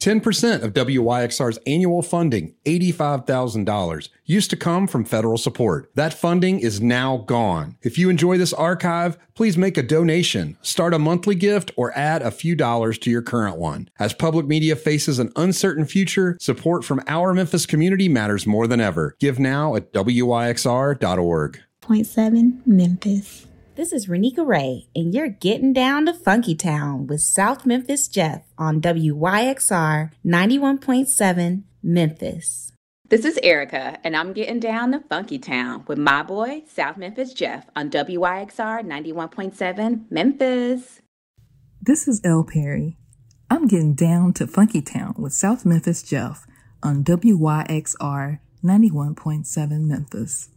10% of WYXR's annual funding, $85,000, used to come from federal support. That funding is now gone. If you enjoy this archive, please make a donation, start a monthly gift, or add a few dollars to your current one. As public media faces an uncertain future, support from our Memphis community matters more than ever. Give now at WYXR.org. 0.7 Memphis. This is Renika Ray, and you're getting down to Funky Town with South Memphis Jeff on WYXR 91.7 Memphis. This is Erica, and I'm getting down to Funky Town with my boy, South Memphis Jeff, on WYXR 91.7 Memphis. This is Elle Perry. I'm getting down to Funky Town with South Memphis Jeff on WYXR 91.7 Memphis.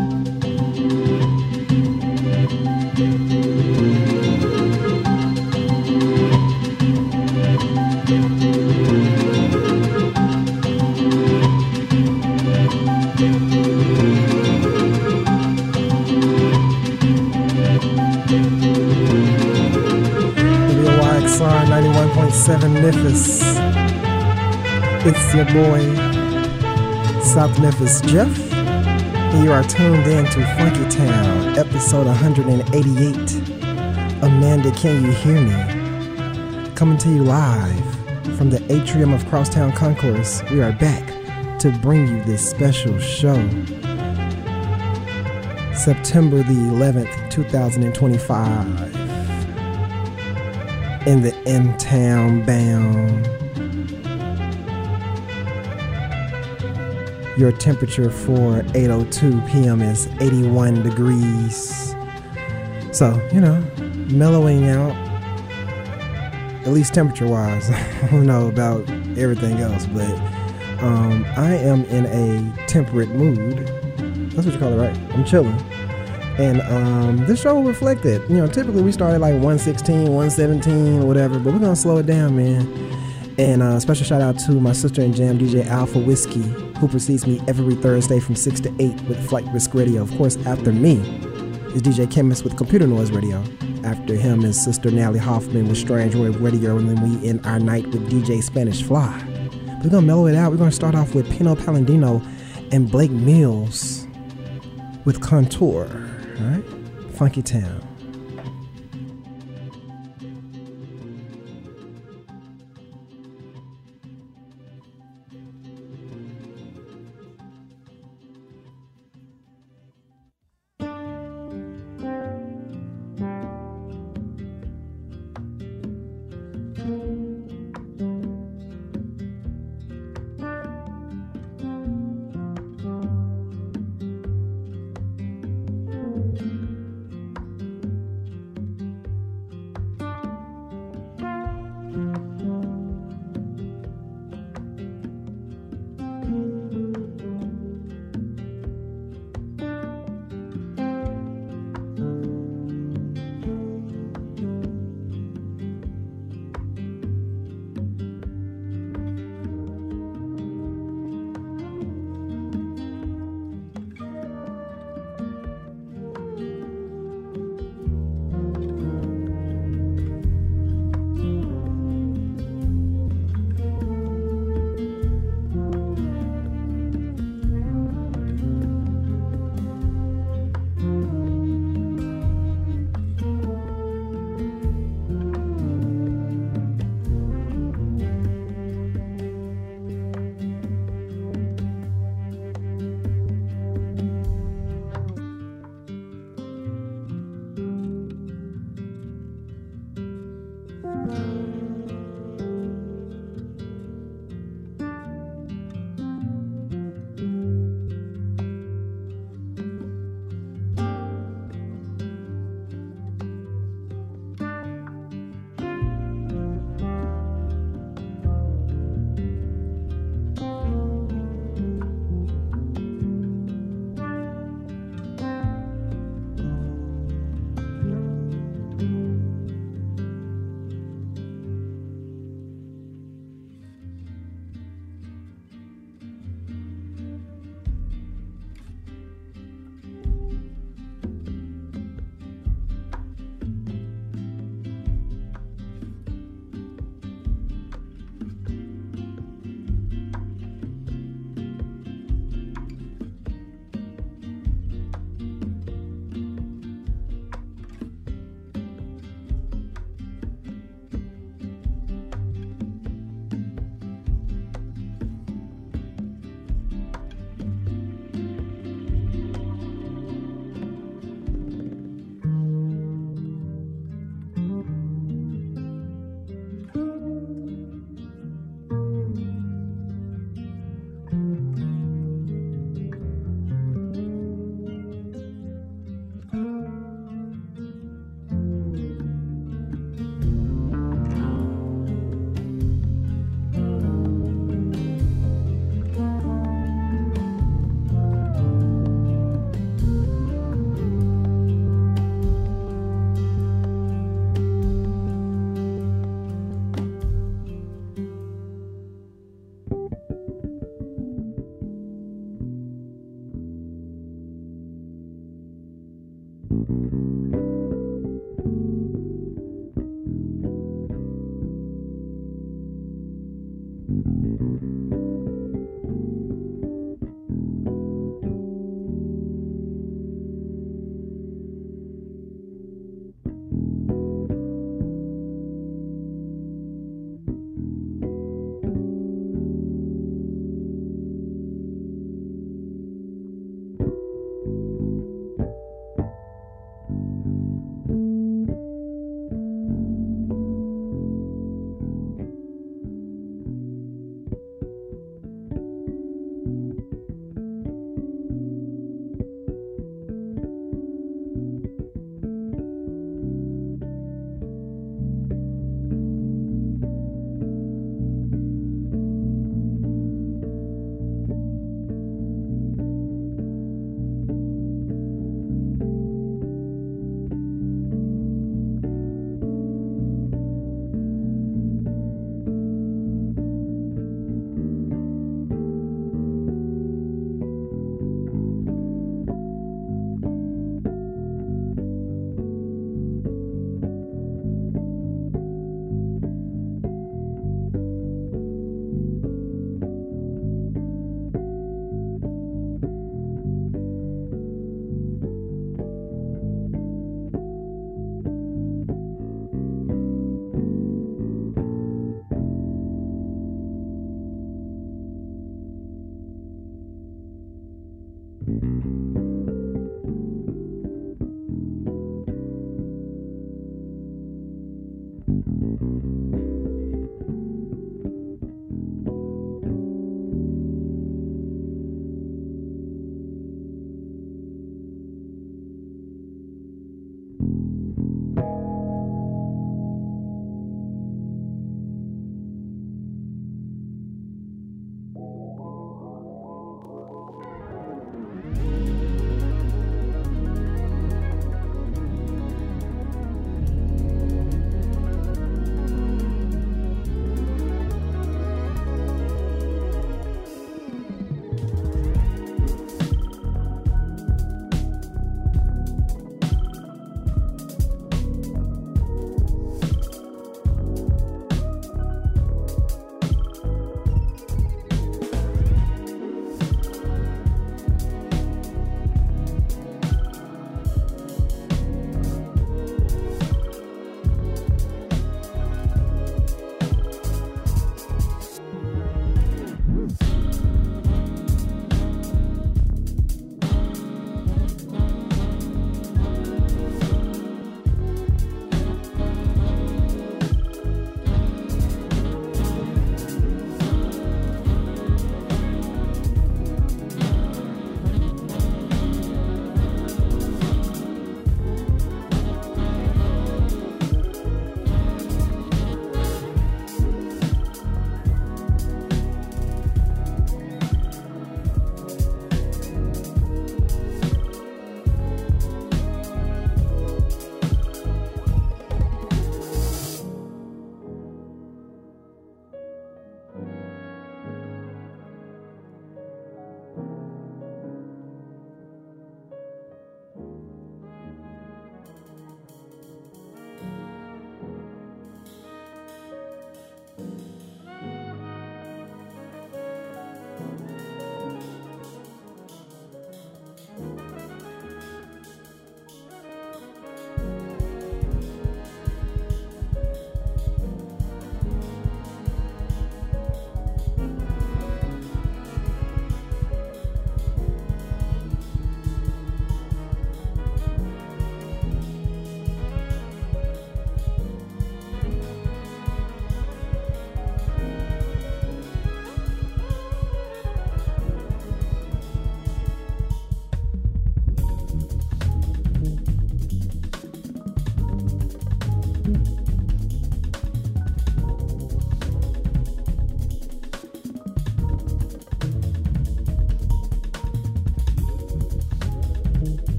WYXR 91.7 Memphis. It's your boy, South Memphis Jeff. And you are tuned in to Funky Town, episode 188. Amanda, can you hear me? Coming to you live from the atrium of Crosstown Concourse. We are back to bring you this special show. September the 11th, 2025. In the M-Town bound. Your temperature for 8:02 p.m. is 81 degrees. So, mellowing out, at least temperature-wise. I don't know about everything else, but I am in a temperate mood. That's what you call it, right? I'm chilling. And this show will reflect it. Typically we start at like 116, 117, or whatever, but we're going to slow it down, man. And special shout out to my sister and jam DJ Alpha Whiskey, who precedes me every Thursday from 6 to 8 with Flight Risk Radio. Of course, after me is DJ Chemist with Computer Noise Radio. After him is Sister Nally Hoffman with Strange Wave Radio. And then we end our night with DJ Spanish Fly. We're going to mellow it out. We're going to start off with Pino Palladino and Blake Mills with Contour. All right? Funky Town.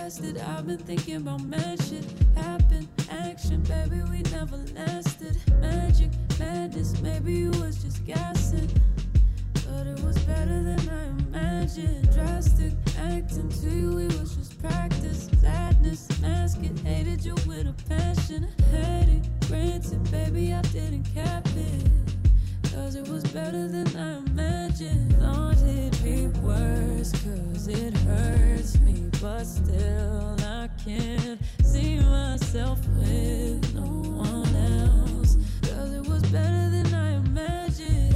invested. I've been thinking about mad shit. Happen, action, baby, we never lasted. Magic, madness, maybe it was just gassing. But it was better than I imagined. Drastic, acting to you, it was just practice. Sadness, mask it, hated you with a passion. Had it, granted, baby, I didn't cap it. Cause it was better than I imagined. Thought it'd be worse, cause it hurts me. But still, I can't see myself with no one else. Cause it was better than I imagined.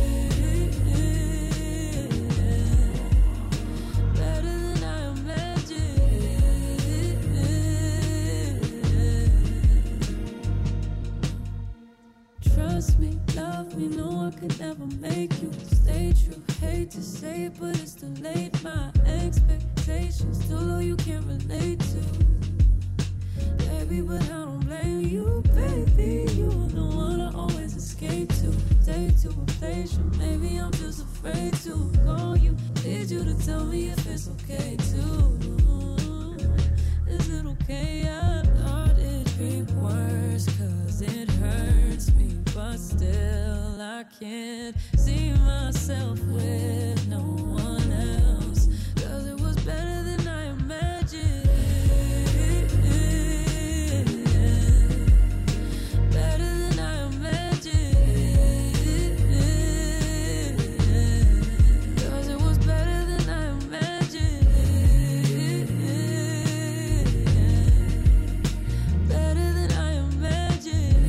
Better than I imagined. Trust me, love me, no, I could never make you stay true. Hate to say it, but it's too late. My expectations too low, you can't relate to. Baby, but I don't blame you, baby. You are the one I always escape to. Take to a place, maybe I'm just afraid to call you. Need you to tell me if it's okay too. Is it okay? I thought it'd be worse, cause it hurts me. But still, I can't see myself with no one else. Cause it was better than I imagined. Better than I imagined. Cause it was better than I imagined. Better than I imagined.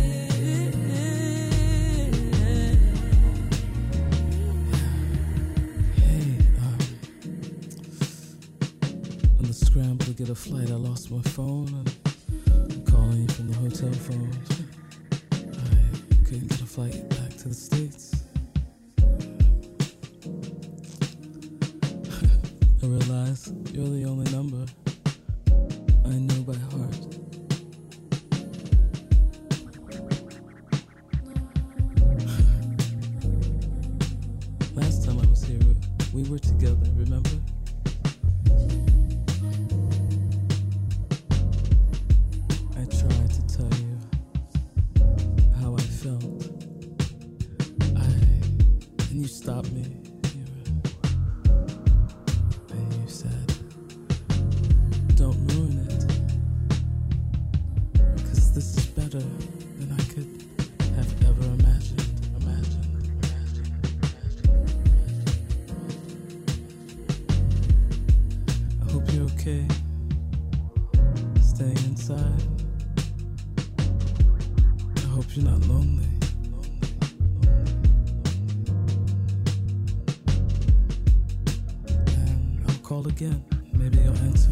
On the scramble to get a flight, I lost my phone. And I'm calling you from the hotel phone. I couldn't get a flight back to the States. I realized you're the only number I knew by heart. Last time I was here, we were together, remember? I tried to tell you how I felt. And you stopped me. And you said, don't ruin it. 'Cause this is better than I could have ever imagined. I hope you're okay. Staying inside. I hope you're not lonely. And I'll call again. Maybe you'll answer.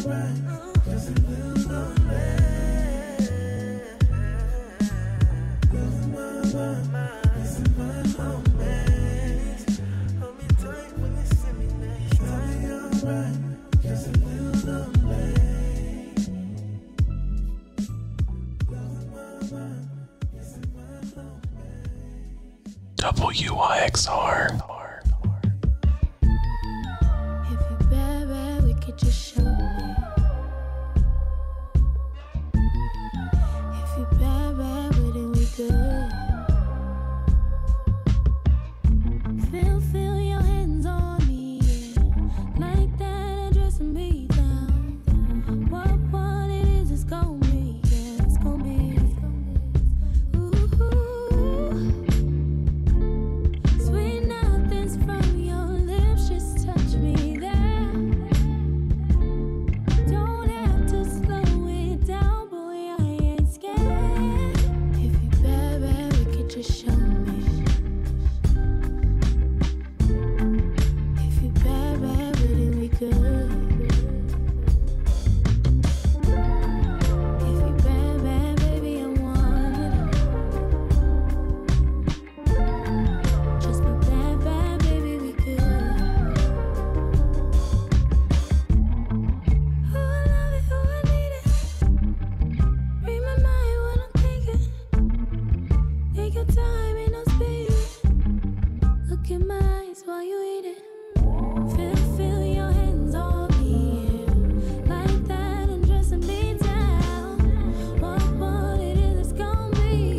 WYXR. If you're bad, bad, we could just show me. If you're bad, bad, then we good. Feel your hands on me, yeah. Like that and dressing me down. What it is gonna be, yeah, it's gonna be. Sweet nothings from your lips, just touch me there. Don't have to slow it down, boy, I ain't scared. If you bad, bad, we could just show me. If you bad, bad, then we good. If you bad, bad, baby, I want it. Just be bad, bad, baby, we good. Oh, I love it, oh, I need it. Read my mind, what I'm thinking. Take your time, ain't no speed. Look in my eyes while you eat it. Feel your hands on me, yeah. Like that and dressing me down. What it is, it's gonna be.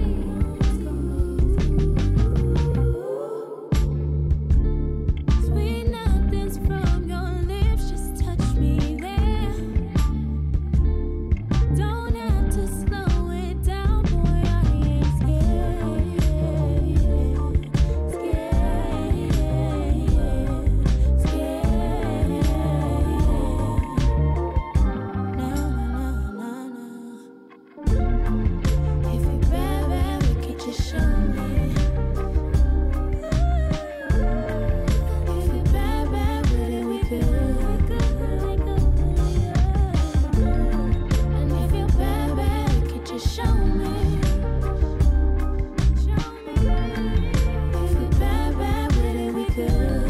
Sweet nothings from your lips, just touch me there. Don't have to slow it down, boy, I ain't scared. If you bad, bad, we could just show me. If you bad, bad, then we good. And if you bad, bad, we could just show me. If you bad, bad, then we good.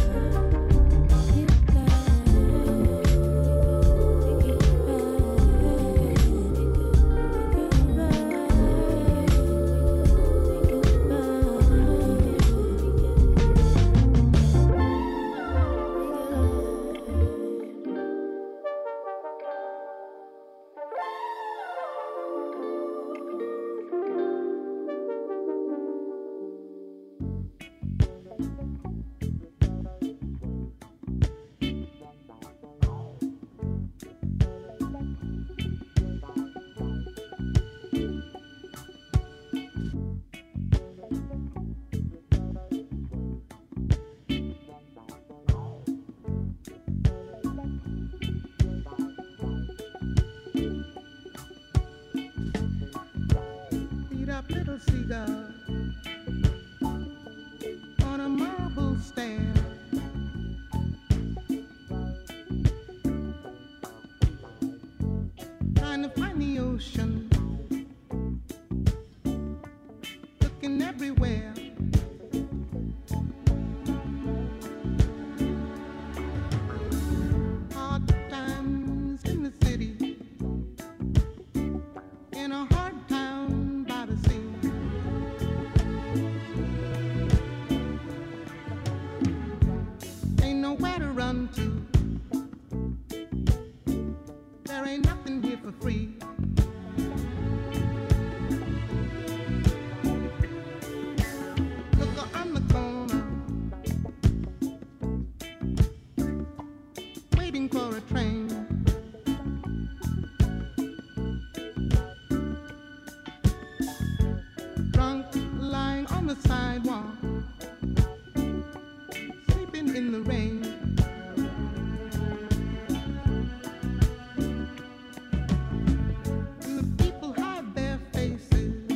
Beat up little cigar on a marble stand. Trying to find the ocean, looking everywhere. Hard times in the city, in a hard town by the sea. Ain't nowhere to run to. There ain't nothing here for free. Look on the corner, waiting for a train. Drunk, lying on the sidewalk, sleeping in the rain. And the people hide their faces,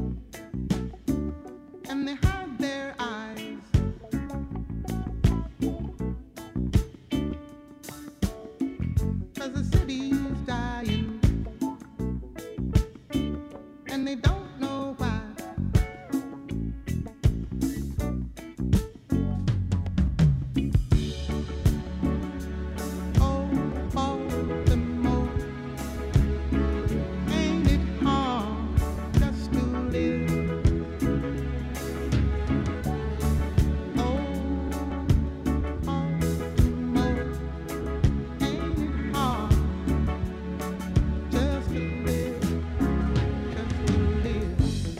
and they hide their eyes. 'cause the city's dying, and they don't know why. Oh, Baltimore, ain't it hard just to live? Oh, Baltimore, ain't it hard just to live, just to live?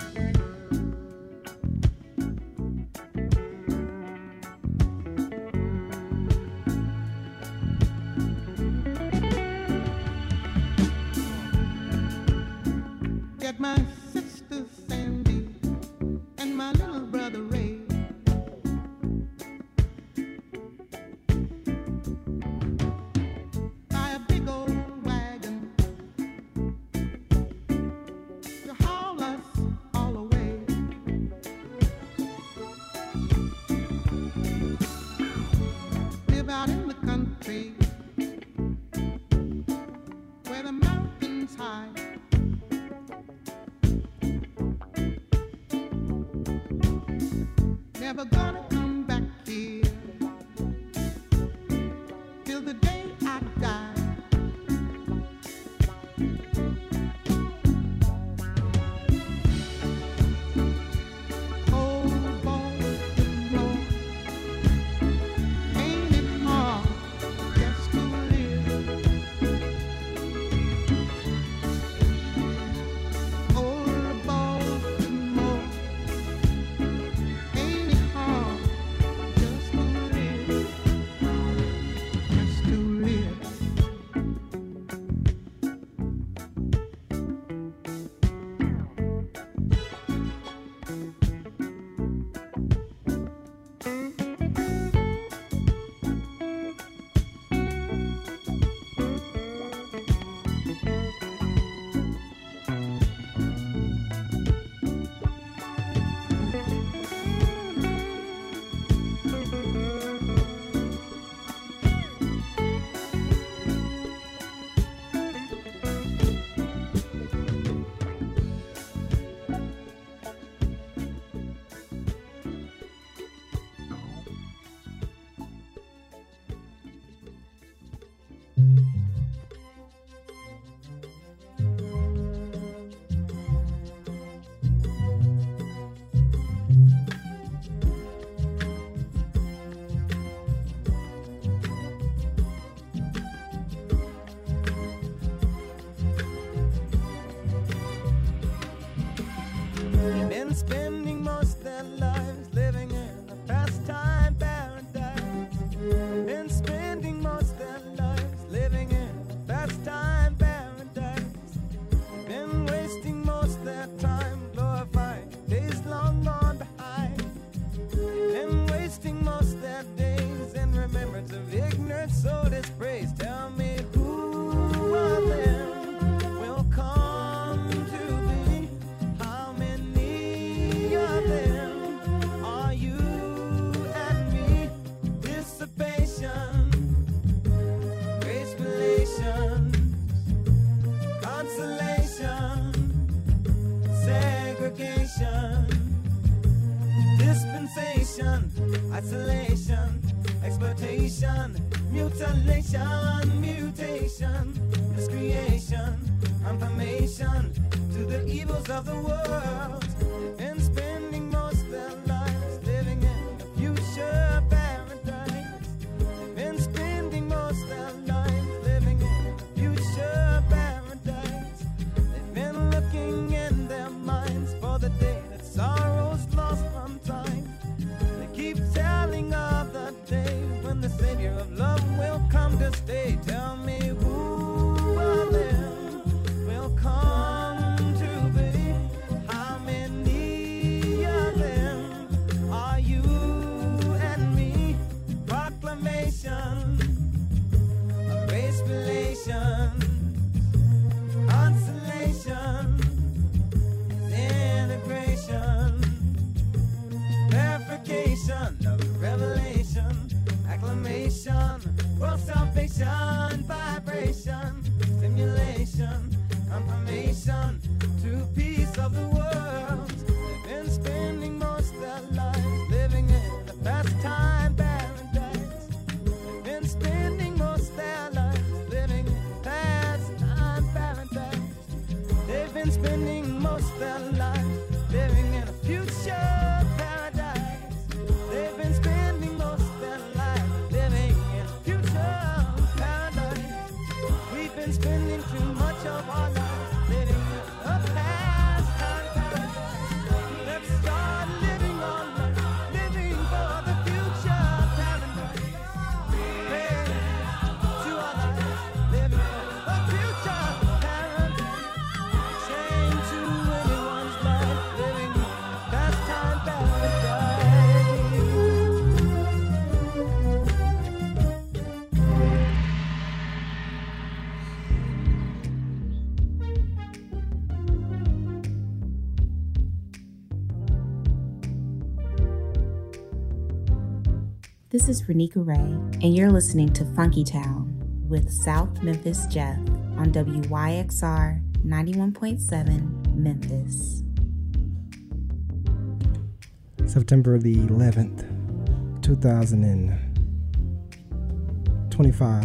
Get my sister Sandy and my little brother Ray. Buy a big old wagon to haul us all away. Live out in the country where the mountains high. Never gonna come back here till the day I die. Oh, Baltimore, ain't it hard just to live? Oh, Baltimore, ain't it hard just to live? Just to live. They've been spending most of their lives living in a pastime paradise. Been spending most of their lives living in a pastime paradise. Been wasting most of their time glorifying days long gone behind. Been wasting most of their days in remembrance of ignorant soul dispraise. Tell me who of them will come to be? How many of them are you and me? Dissipation, grace relations, consolation, segregation, dispensation, isolation, exploitation, mutilation, mutation, miscreation, confirmation to the evils of the world. And spending most of their lives living in a future paradise. And spending most of their lives living in a future paradise. They've been looking in their minds for the day that sorrow's lost from time. They keep telling of the day when the Savior of love will come to stay. Tell me who of them will come to be? How many vibration, stimulation, confirmation to peace of the world. They've been spending most their lives living in a pastime paradise. They've been spending most their lives living in a pastime paradise. They've been spending most their lives living in a future paradise. They've been spending most their lives living in a future paradise. We've been spending too much of our lives living in a pastime paradise. Let's start living on life, living for the future paradise. Hey, to our lives, living for the future paradise. Chained to anyone's life, living in a pastime paradise. This is Renika Ray, and you're listening to Funky Town with South Memphis Jeff on WYXR 91.7 Memphis. September the 11th, 2025.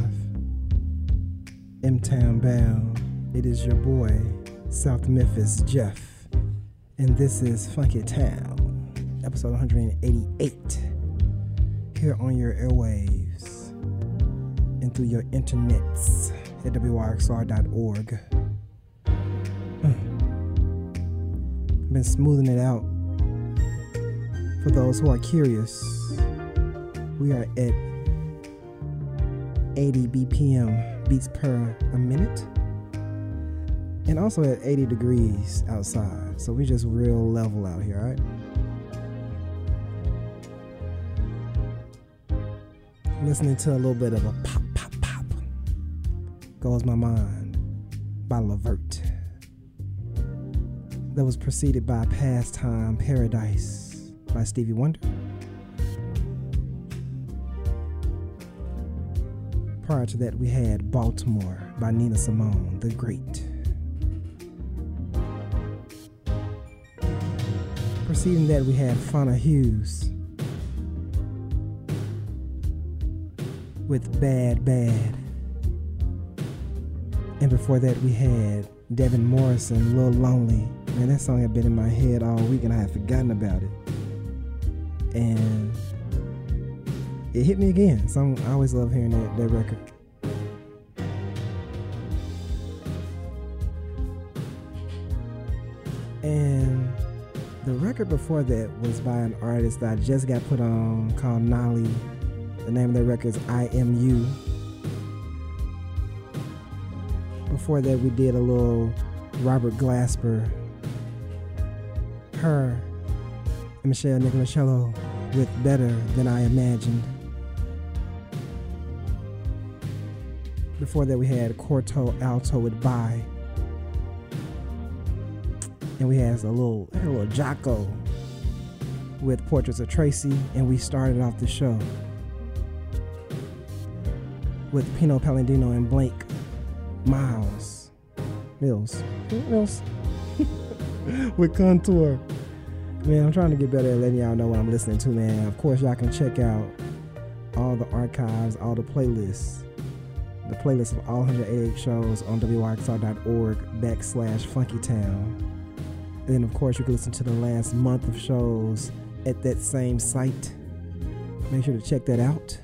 M-Town bound. It is your boy, South Memphis Jeff. And this is Funky Town, episode 188. Here on your airwaves and through your internets at wyxr.org. Been smoothing it out. For those who are curious, we are at 80 BPM, beats per a minute, and also at 80 degrees outside. So we just real level out here, all right? Listening to a little bit of a pop, pop, pop. Goes My Mind by Levert. That was preceded by Pastime Paradise by Stevie Wonder. Prior to that, we had Baltimore by Nina Simone, the Great. Preceding that, we had Fauna Hughes with Bad Bad. And before that, we had Devin Morrison, Lil Lonely. Man, that song had been in my head all week and I had forgotten about it. And it hit me again. So I always love hearing that record. And the record before that was by an artist that I just got put on called Nolly. The name of the record is I Am You. Before that, we did a little Robert Glasper, her, and Michelle Nicolascello with Better Than I Imagined. Before that, we had Corto Alto with Bye. And we had a little Jocko with Portraits of Tracy, and we started off the show with Pino Palladino and Blake Mills with Contour. Man, I'm trying to get better at letting y'all know what I'm listening to, man. Of course, y'all can check out all the archives, all the playlists. The playlist of all 188 shows on wyxr.org/funkytown. And then, of course, you can listen to the last month of shows at that same site. Make sure to check that out.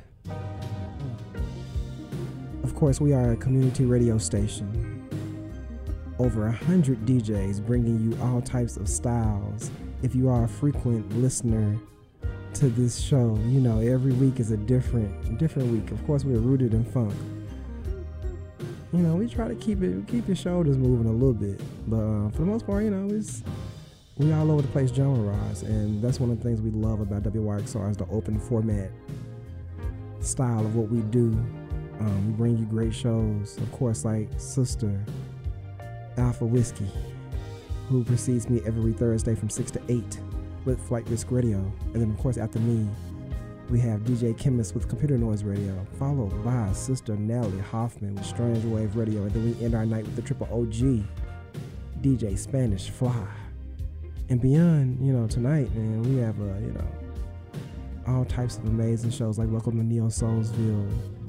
Of course, we are a community radio station. Over 100 DJs bringing you all types of styles. If you are a frequent listener to this show, you know every week is a different week. Of course, we're rooted in funk. You know, we try to keep your shoulders moving a little bit, but for the most part, you know, we all over the place genre-wise, and that's one of the things we love about WYXR is the open format style of what we do. We bring you great shows, of course, like Sister Alpha Whiskey, who precedes me every Thursday from 6 to 8 with Flight Risk Radio, and then of course after me, We have DJ Chemist with Computer Noise Radio, followed by Sister Nellie Hoffman with Strange Wave Radio, and then we end our night with the triple OG, DJ Spanish Fly. And beyond, tonight, man, we have, all types of amazing shows like Welcome to Neo Soulsville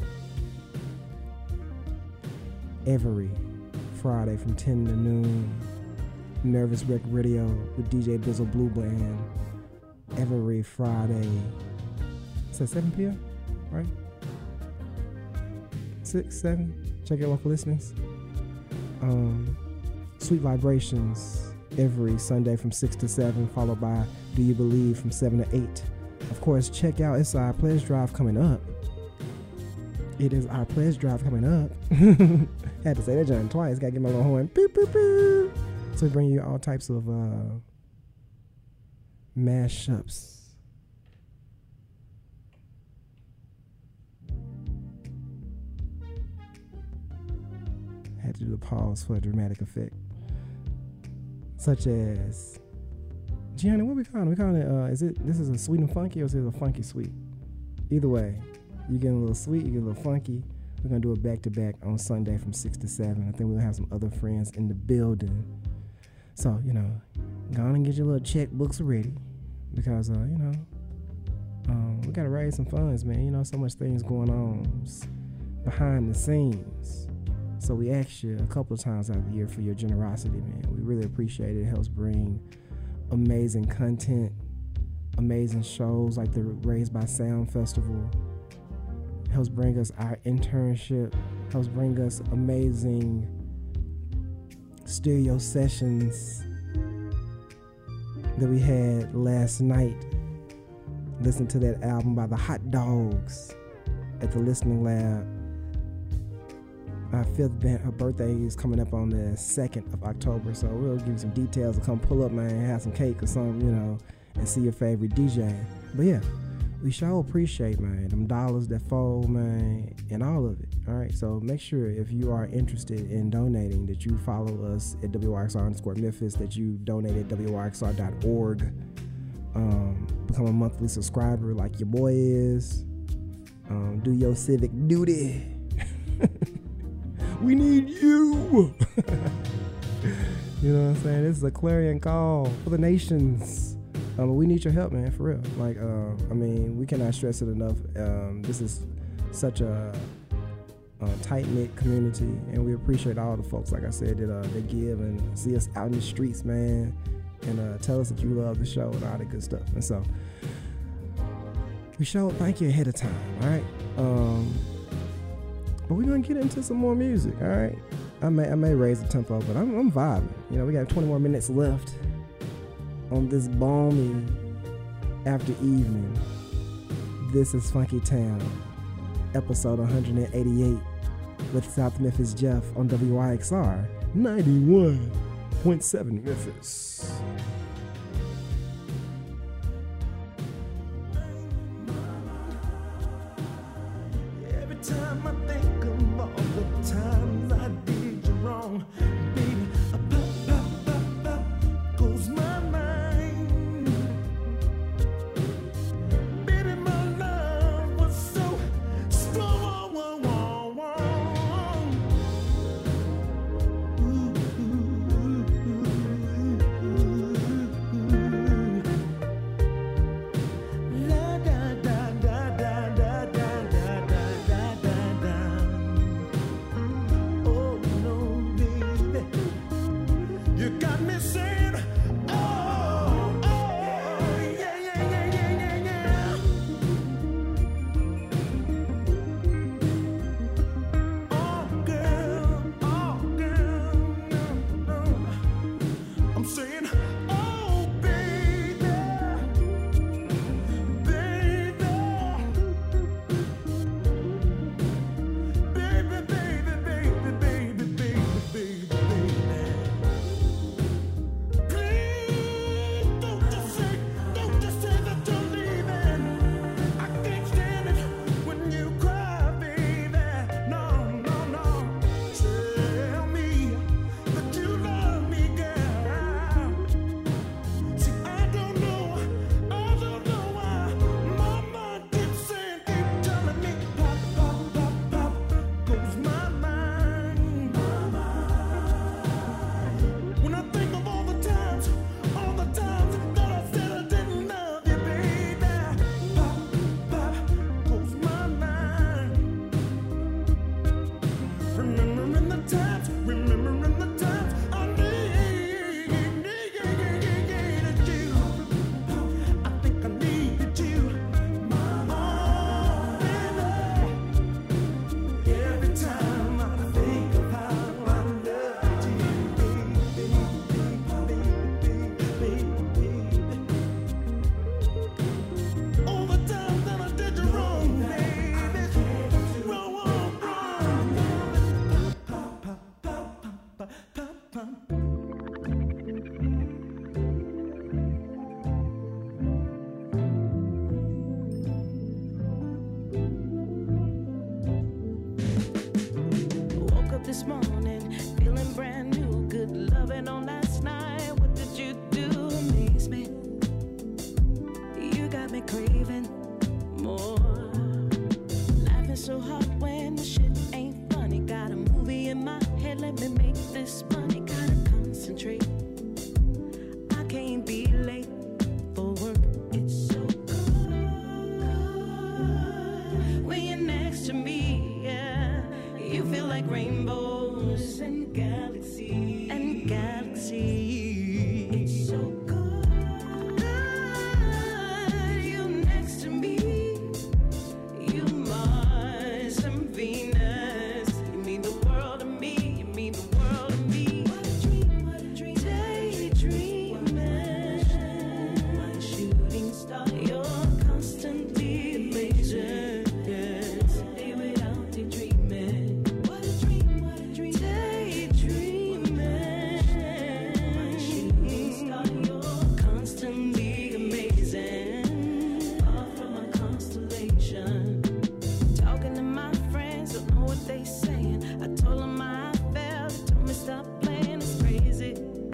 every Friday from 10 to noon. Nervous Wreck Radio with DJ Bizzle Blue Band every Friday. It's at 7 p.m., right? 6, 7. Check your local listings. Sweet Vibrations every Sunday from 6 to 7, followed by Do You Believe from 7 to 8. Of course, check out, it's our pledge drive coming up. It is our pledge drive coming up. Had to say that John twice. Gotta get my little horn. Boop, boop, boop. So we bring you all types of mashups. Had to do the pause for a dramatic effect. Such as, Gianni, what we calling it? We calling it, this is a sweet and funky, or is it a funky sweet? Either way, you get a little sweet, you get a little funky. We're going to do it back-to-back on Sunday from 6 to 7. I think we'll have some other friends in the building. So, go on and get your little checkbooks ready. Because, we got to raise some funds, man. So much things going on behind the scenes. So we ask you a couple of times out of the year for your generosity, man. We really appreciate it. It helps bring amazing content, amazing shows like the Raised by Sound Festival. Helps bring us our internship, helps bring us amazing stereo sessions that we had last night. Listen to that album by the Hot Dogs at the Listening Lab. Our fifth her birthday is coming up on the 2nd of October, so we'll give you some details to come pull up, man, have some cake or something, and see your favorite DJ. But yeah, we sure appreciate, man, them dollars that fold, man, and all of it. All right, so make sure if you are interested in donating that you follow us at WYXR_Memphis, that you donate at WYXR.org. Become a monthly subscriber like your boy is. Do your civic duty. We need you. You know what I'm saying? This is a clarion call for the nations. We need your help, man, for real. Like, we cannot stress it enough. This is such a tight-knit community, and we appreciate all the folks, like I said, that give and see us out in the streets, man, and tell us that you love the show and all that good stuff. And so, we sure thank you ahead of time, all right? But we're gonna get into some more music, all right? I may raise the tempo, but I'm vibing. We got 20 more minutes left on this balmy after evening. This is Funky Town, episode 188 with South Memphis Jeff on WYXR 91.7 Memphis. Every time I think of all the times I did you wrong, baby, goes my mind. Baby, my love was so strong. Ooh. remembering the times, remembering the times I needed you. I think I needed you. Every time I think of how I loved you, all the time that I did you wrong, baby, wrong. Woke up this morning, feeling brand new. Good loving on last night. What did you do? Amaze me. You got me craving more. Laughing so hard when the shit ain't funny. Got a movie in my head, let me make this money. Gotta concentrate. I can't be late for work. It's so good when you're next to me. Yeah, you feel like rainbows and galaxies and galaxies. It's so good. You next to me. You Mars and Venus. You mean the world to me. You mean the world to me. What a dream, what a dream. Daydreaming. My shooting star. You're constantly amazing. Yes. Day without daydreaming. What a dream, what a dream. Daydreaming. My shooting star. You're constantly amazing. Far from my constellation. Talking to my friends, don't know what they saying. I told them how I felt, they told me stop playing, it's crazy.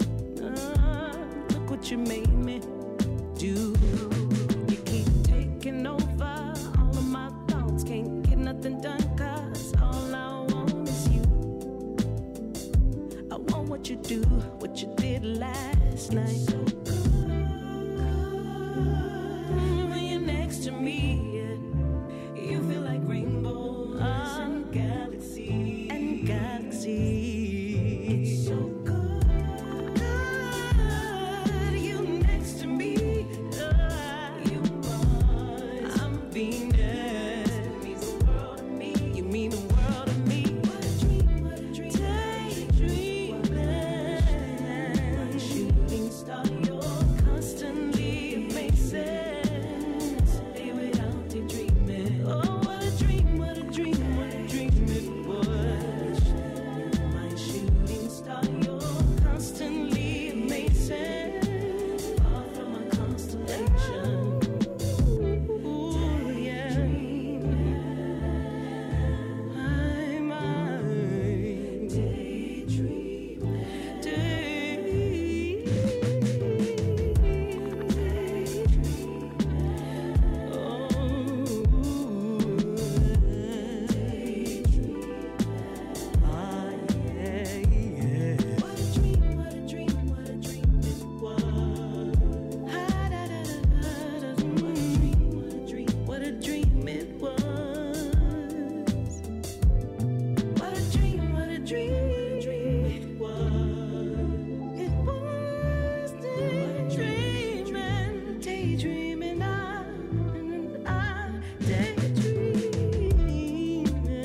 Look what you made me do. You keep taking over all of my thoughts. Can't get nothing done, cause all I want is you. I want what you do, what you did last night. So good when you're next to me. Yeah. You feel like rainbows and galaxies and galaxies. It's so good. You next to me. You Mars. I'm Venus. You mean the world to me. You mean the world to me. What a dream, what a dream. Daydreaming. My shooting star. You're constantly amazing. Stay without daydreaming. Oh, what a dream, what a dream, what a dream it was. My shooting star, you're constantly amazing. Far from my constellation. Ooh, yeah. I'm daydream. What a dream, what a dream, what a dream it was. What a dream it was. What a dream, what a dream it was. It was daydreaming, daydreaming. I daydreaming.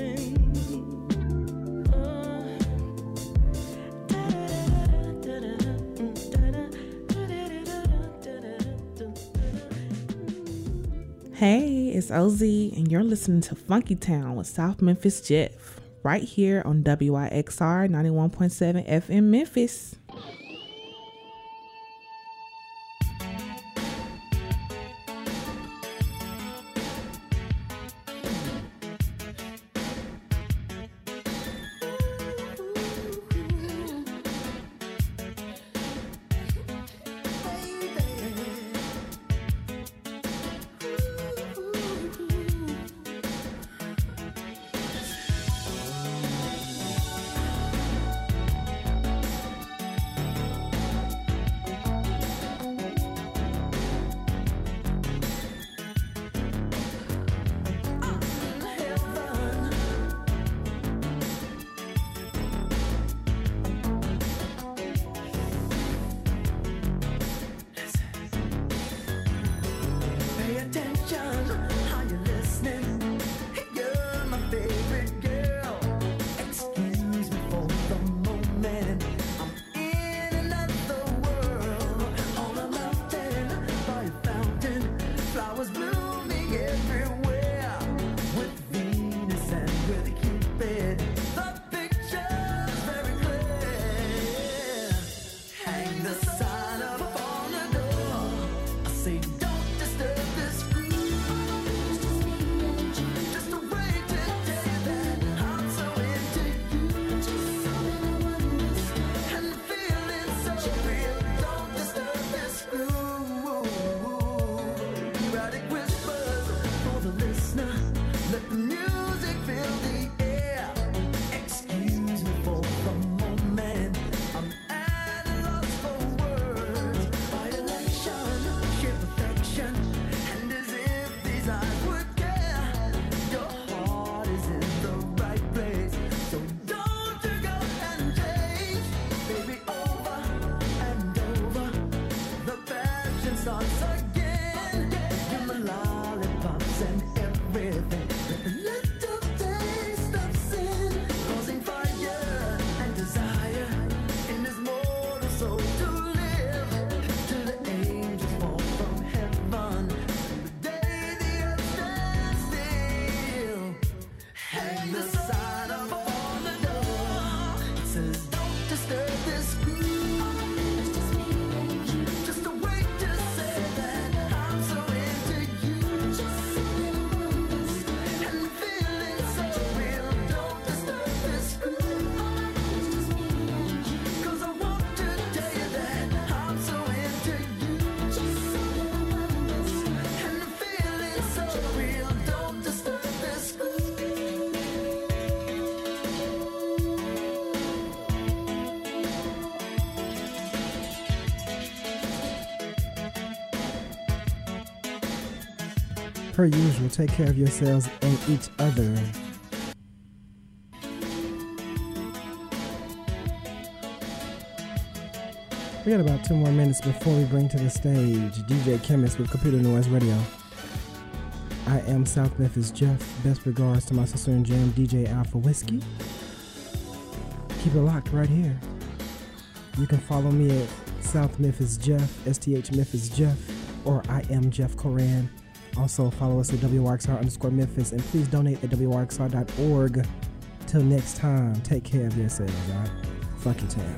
Hey, it's OZ, and you're listening to Funky Town with South Memphis Jeff, right here on WYXR 91.7 FM Memphis. Per usual, take care of yourselves and each other. We got about 2 more minutes before we bring to the stage DJ Chemist with Computer Noise Radio. I am South Memphis Jeff. Best regards to my sister and jam, DJ Alpha Whiskey. Keep it locked right here. You can follow me at South Memphis Jeff, STH Memphis Jeff, or I am Jeff Coran. Also follow us at WYXR_Memphis, and please donate at WYXR.org. Till next time, take care of yourselves, alright? Funky Town.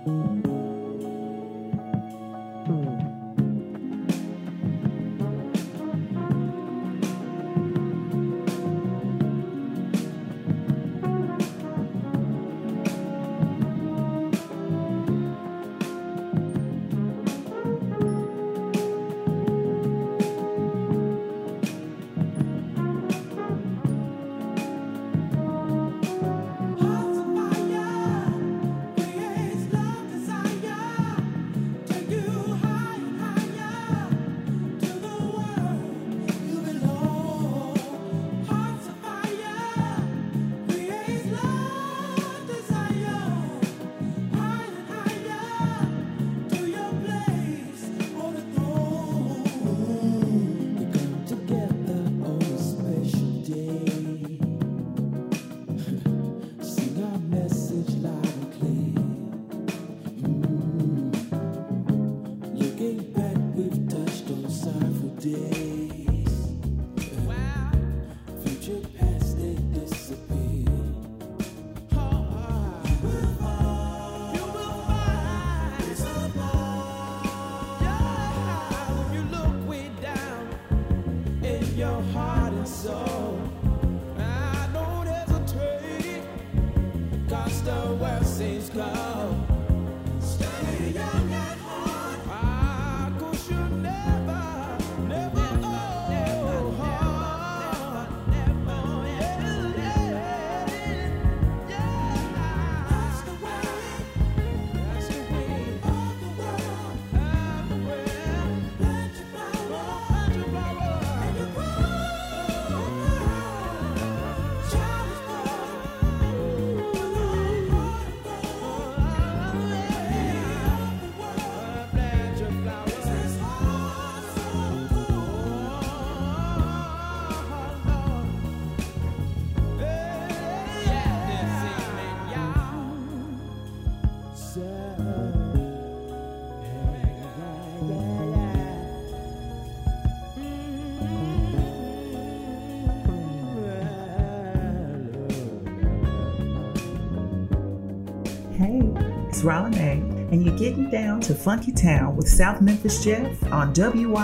Rollinay, and you're getting down to Funky Town with South Memphis Jeff on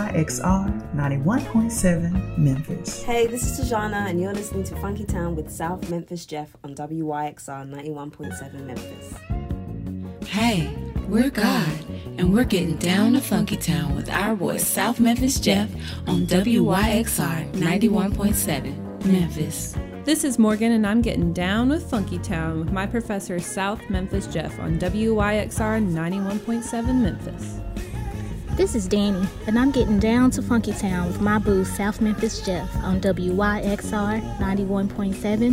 WYXR 91.7 Memphis. Hey, this is Tajana, and you're listening to Funky Town with South Memphis Jeff on WYXR 91.7 Memphis. Hey, we're God, and we're getting down to Funky Town with our boy South Memphis Jeff on WYXR 91.7 Memphis. This is Morgan, and I'm getting down with Funky Town with my professor South Memphis Jeff on WYXR 91.7 Memphis. This is Danny, and I'm getting down to Funky Town with my boo South Memphis Jeff on WYXR 91.7